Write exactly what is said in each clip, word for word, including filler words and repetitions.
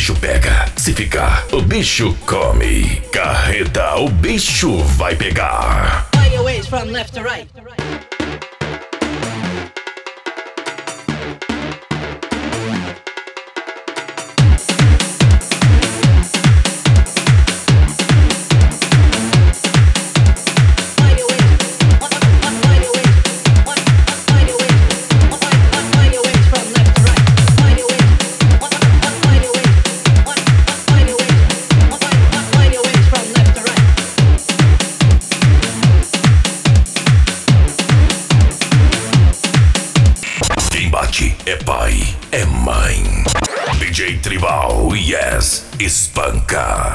bicho pega. Se ficar, o bicho come. Carreta, o bicho vai pegar. Find your ways from left to right. É pai, é mãe. D J Tribal, yes, espanca.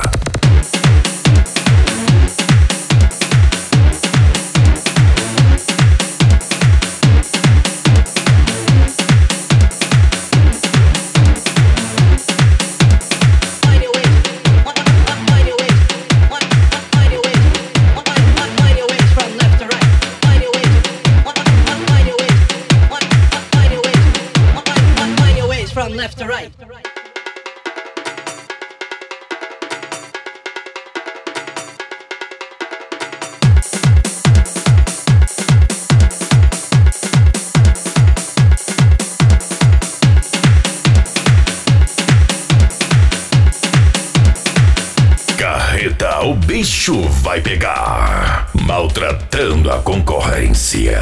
From left to right. Carreta, o bicho vai pegar. Maltratando a concorrência.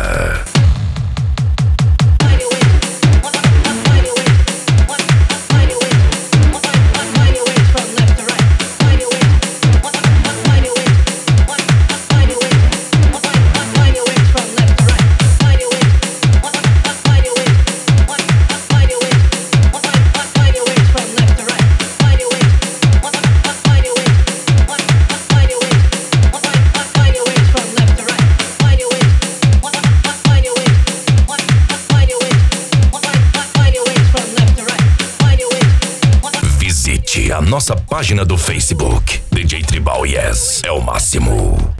A nossa página do Facebook, D J Tribal Yes, é o máximo.